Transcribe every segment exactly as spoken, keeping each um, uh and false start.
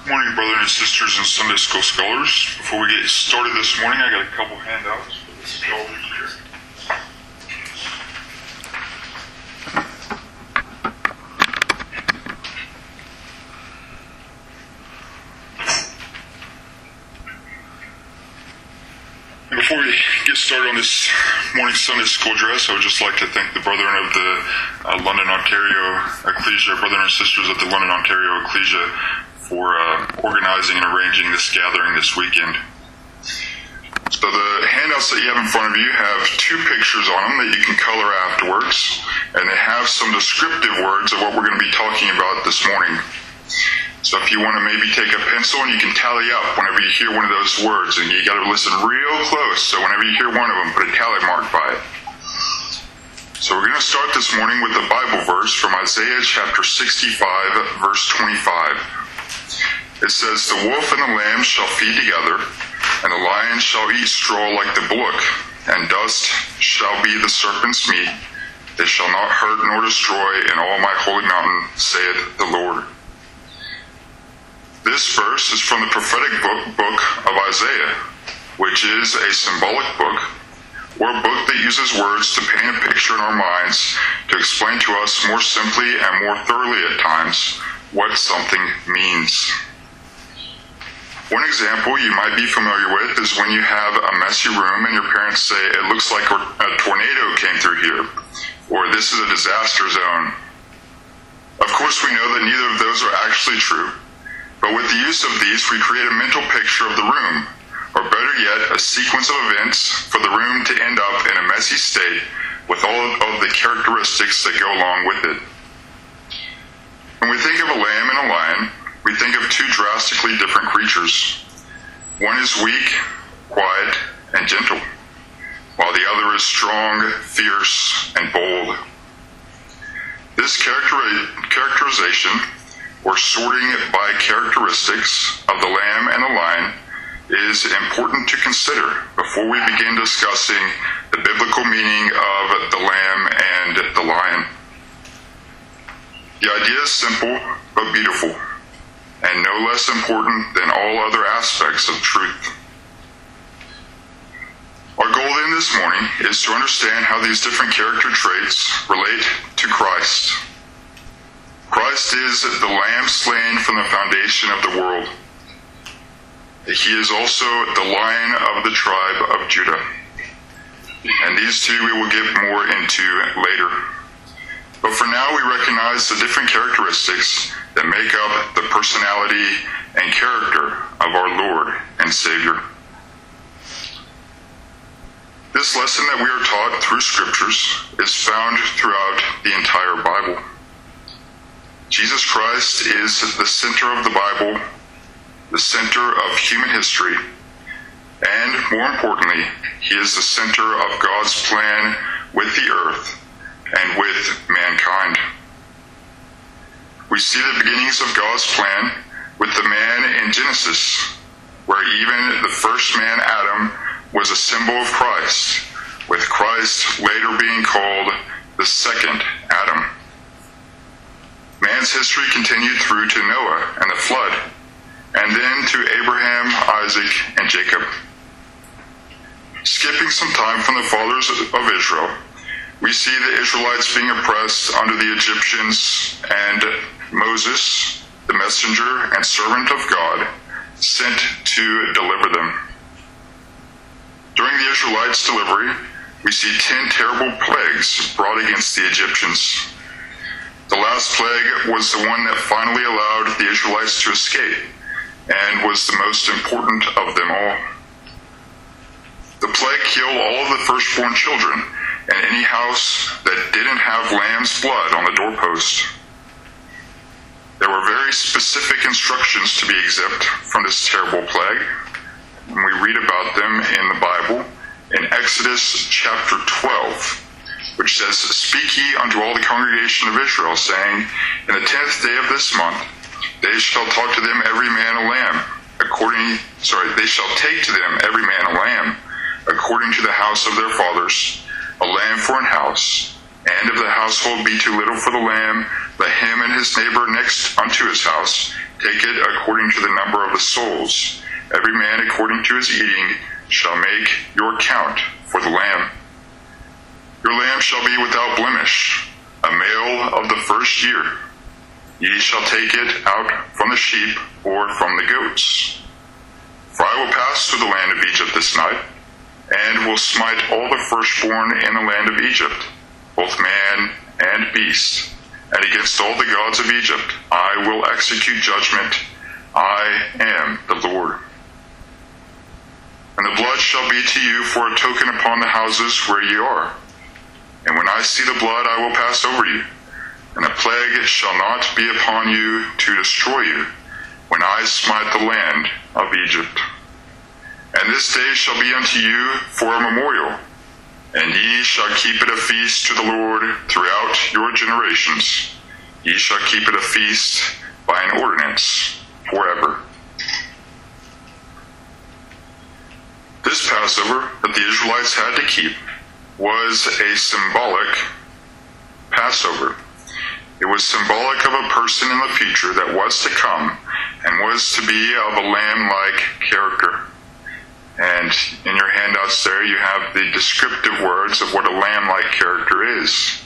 Good morning, brothers and sisters and Sunday School scholars. Before we get started this morning, I got a couple handouts for this college here. And before we get started on this morning Sunday School address, I would just like to thank the brethren of the uh, London, Ontario Ecclesia, brothers and sisters of the London, Ontario Ecclesia, for uh, organizing and arranging this gathering this weekend. So the handouts that you have in front of you have two pictures on them that you can color afterwards, and they have some descriptive words of what we're going to be talking about this morning. So if you want to maybe take a pencil and you can tally up whenever you hear one of those words, and you got to listen real close, so whenever you hear one of them, put a tally mark by it. So we're going to start this morning with the Bible verse from Isaiah chapter sixty-five, verse twenty-five. It says, "The wolf and the lamb shall feed together, and the lion shall eat straw like the bullock, and dust shall be the serpent's meat. They shall not hurt nor destroy in all my holy mountain, saith the Lord." This verse is from the prophetic book, book of Isaiah, which is a symbolic book, or a book that uses words to paint a picture in our minds to explain to us more simply and more thoroughly at times what something means. One example you might be familiar with is when you have a messy room and your parents say, "It looks like a tornado came through here," or "This is a disaster zone." Of course, we know that neither of those are actually true, but with the use of these, we create a mental picture of the room, or better yet, a sequence of events for the room to end up in a messy state with all of the characteristics that go along with it. When we think of a lamb and a lion, we think of two drastically different creatures. One is weak, quiet, and gentle, while the other is strong, fierce, and bold. This character- characterization, or sorting by characteristics of the lamb and the lion, is important to consider before we begin discussing the biblical meaning of the lamb and the lion. The idea is simple but beautiful, and no less important than all other aspects of truth. Our goal then this morning is to understand how these different character traits relate to Christ. Christ is the Lamb slain from the foundation of the world. He is also the Lion of the tribe of Judah. And these two we will get more into later. But for now, we recognize the different characteristics that make up the personality and character of our Lord and Savior. This lesson that we are taught through Scriptures is found throughout the entire Bible. Jesus Christ is the center of the Bible, the center of human history, and more importantly, He is the center of God's plan with the earth and with mankind. We see the beginnings of God's plan with the man in Genesis, where even the first man, Adam, was a symbol of Christ, with Christ later being called the second Adam. Man's history continued through to Noah and the flood, and then to Abraham, Isaac, and Jacob. Skipping some time from the fathers of Israel, we see the Israelites being oppressed under the Egyptians, and Moses, the messenger and servant of God, sent to deliver them. During the Israelites' delivery, we see ten terrible plagues brought against the Egyptians. The last plague was the one that finally allowed the Israelites to escape, and was the most important of them all. The plague killed all of the firstborn children, and any house that didn't have lamb's blood on the doorpost. There were very specific instructions to be exempt from this terrible plague, and we read about them in the Bible in Exodus chapter twelve, which says, "Speak ye unto all the congregation of Israel, saying, In the tenth day of this month, they shall talk to them every man a lamb, according, sorry, they shall take to them every man a lamb, according to the house of their fathers, a lamb for an house. And if the household be too little for the lamb, let him and his neighbor next unto his house take it according to the number of the souls. Every man according to his eating shall make your count for the lamb. Your lamb shall be without blemish, a male of the first year. Ye shall take it out from the sheep or from the goats. For I will pass through the land of Egypt this night, and will smite all the firstborn in the land of Egypt, both man and beast. And against all the gods of Egypt I will execute judgment. I am the Lord. And the blood shall be to you for a token upon the houses where ye are. And when I see the blood, I will pass over you. And a plague shall not be upon you to destroy you, when I smite the land of Egypt. And this day shall be unto you for a memorial, and ye shall keep it a feast to the Lord throughout your generations. Ye shall keep it a feast by an ordinance forever. This Passover that the Israelites had to keep was a symbolic Passover. It was symbolic of a person in the future that was to come and was to be of a lamb-like character. And in your handouts there you have the descriptive words of what a lamb-like character is.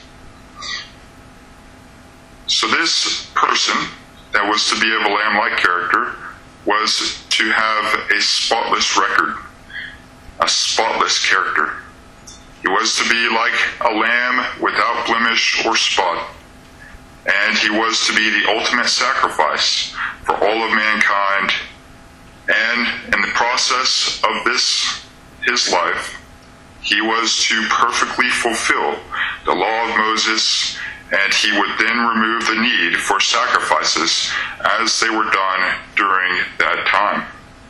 So this person that was to be of a lamb-like character was to have a spotless record, a spotless character. He was to be like a lamb without blemish or spot. And he was to be the ultimate sacrifice for all of mankind. And in the process of this, his life, he was to perfectly fulfill the law of Moses, and he would then remove the need for sacrifices as they were done during that time.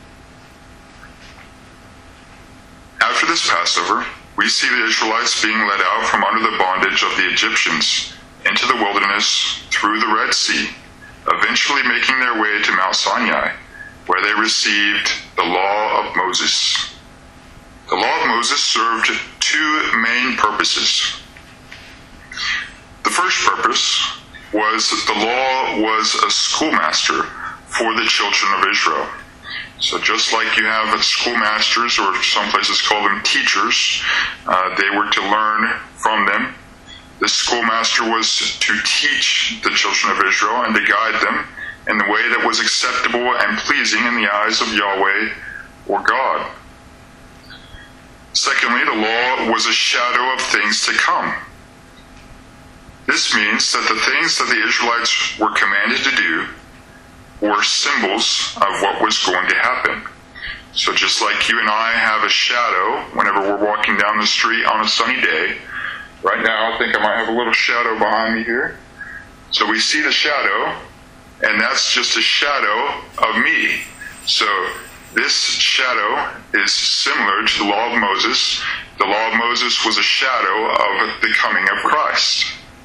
After this Passover, we see the Israelites being led out from under the bondage of the Egyptians into the wilderness through the Red Sea, eventually making their way to Mount Sinai, where they received the law of Moses. The law of Moses served two main purposes. The first purpose was that the law was a schoolmaster for the children of Israel. So just like you have schoolmasters, or some places call them teachers, uh, they were to learn from them. The schoolmaster was to teach the children of Israel and to guide them in the way that was acceptable and pleasing in the eyes of Yahweh or God. Secondly, the law was a shadow of things to come. This means that the things that the Israelites were commanded to do were symbols of what was going to happen. So just like you and I have a shadow whenever we're walking down the street on a sunny day, right now I think I might have a little shadow behind me here. So we see the shadow, and that's just a shadow of me. So this shadow is similar to the law of Moses. The law of Moses was a shadow of the coming of Christ.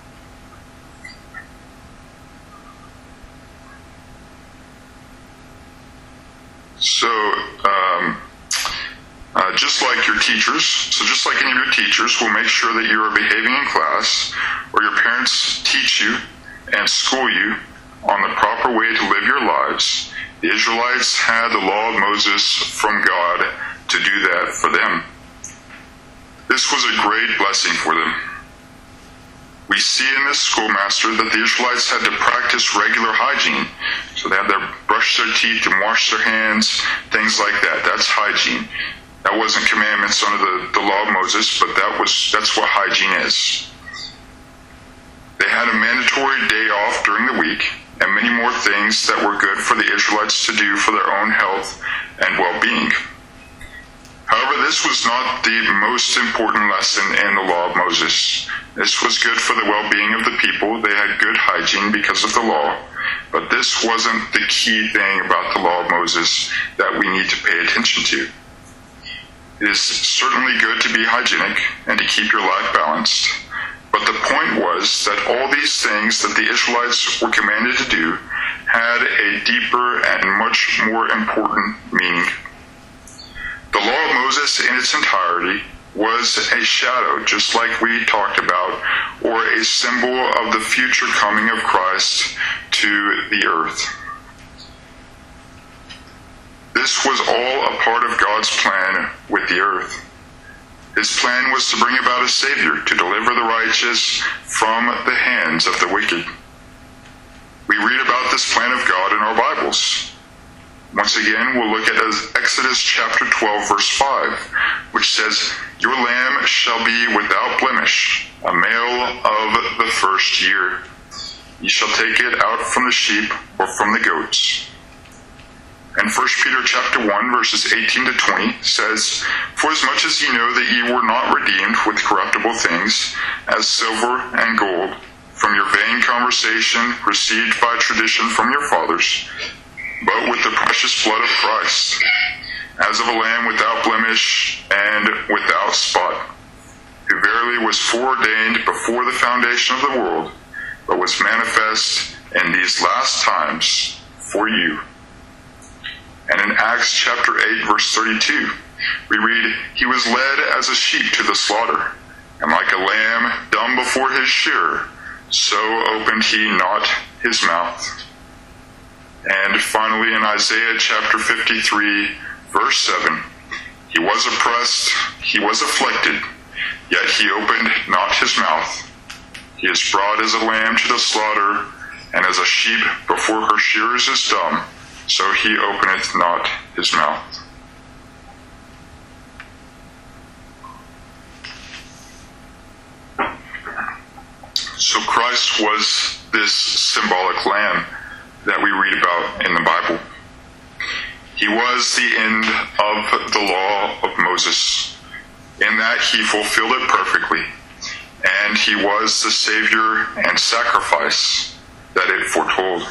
So, um, uh, just like your teachers, so just like any of your teachers will make sure that you are behaving in class, or your parents teach you and school you on the proper way to live your lives, the Israelites had the law of Moses from God to do that for them. This was a great blessing for them. We see in this schoolmaster that the Israelites had to practice regular hygiene. So they had to brush their teeth and wash their hands, things like that. That's hygiene. That wasn't commandments under the, the law of Moses, but that was that's what hygiene is. They had a mandatory day off during the week, and many more things that were good for the Israelites to do for their own health and well-being. However, this was not the most important lesson in the law of Moses. This was good for the well-being of the people. They had good hygiene because of the law. But this wasn't the key thing about the law of Moses that we need to pay attention to. It is certainly good to be hygienic and to keep your life balanced. But the point was that all these things that the Israelites were commanded to do had a deeper and much more important meaning. The law of Moses in its entirety was a shadow, just like we talked about, or a symbol of the future coming of Christ to the earth. This was all a part of God's plan with the earth. His plan was to bring about a Savior to deliver the righteous from the hands of the wicked. We read about this plan of God in our Bibles. Once again, we'll look at Exodus chapter twelve, verse five, which says, "Your lamb shall be without blemish, a male of the first year. You shall take it out from the sheep or from the goats." And First Peter chapter one, verses eighteen to twenty says, "For as much as ye know that ye were not redeemed with corruptible things, as silver and gold, from your vain conversation received by tradition from your fathers, but with the precious blood of Christ, as of a lamb without blemish and without spot, who verily was foreordained before the foundation of the world, but was manifest in these last times for you." And in Acts chapter eight, verse thirty-two, we read, "He was led as a sheep to the slaughter, and like a lamb dumb before his shearer, so opened he not his mouth." And finally in Isaiah chapter fifty-three, verse seven, "He was oppressed, he was afflicted, yet he opened not his mouth. He is brought as a lamb to the slaughter, and as a sheep before her shearers is dumb, so he openeth not his mouth." So Christ was this symbolic lamb that we read about in the Bible. He was the end of the law of Moses, in that he fulfilled it perfectly, and he was the Savior and sacrifice that it foretold.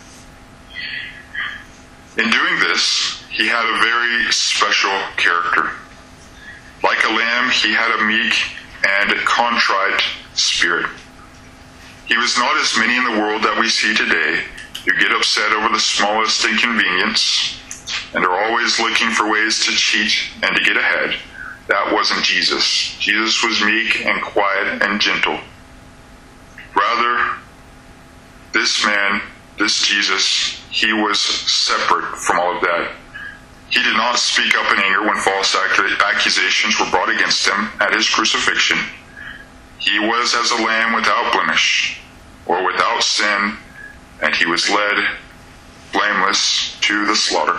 In doing this, he had a very special character. Like a lamb, he had a meek and contrite spirit. He was not as many in the world that we see today who get upset over the smallest inconvenience and are always looking for ways to cheat and to get ahead. That wasn't Jesus. Jesus was meek and quiet and gentle. Rather, this man, this Jesus, he was separate from all of that. He did not speak up in anger when false accusations were brought against him at his crucifixion. He was as a lamb without blemish or without sin, and he was led blameless to the slaughter.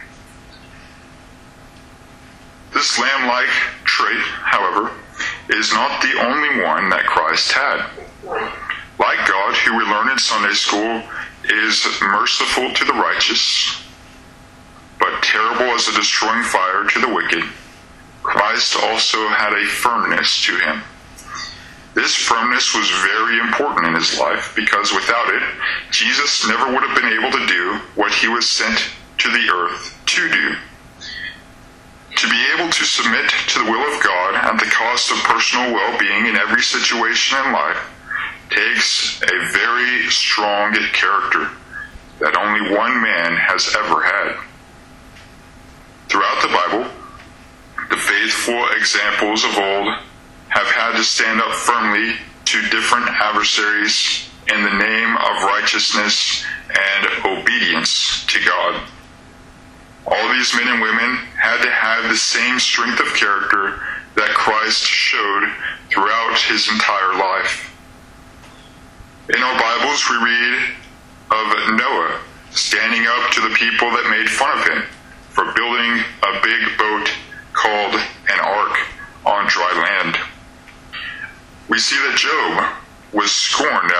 This lamb-like trait, however, is not the only one that Christ had. Like God, who we learn in Sunday school, is merciful to the righteous, but terrible as a destroying fire to the wicked, Christ also had a firmness to him. This firmness was very important in his life, because without it, Jesus never would have been able to do what he was sent to the earth to do. To be able to submit to the will of God at the cost of personal well-being in every situation in life takes a very strong character that only one man has ever had. Throughout the Bible, the faithful examples of old have had to stand up firmly to different adversaries in the name of righteousness and obedience to God. All these men and women had to have the same strength of character that Christ showed throughout his entire life. In our Bibles, we read of Noah standing up to the people that made fun of him for building a big boat called an ark on dry land. We see that Job was scorned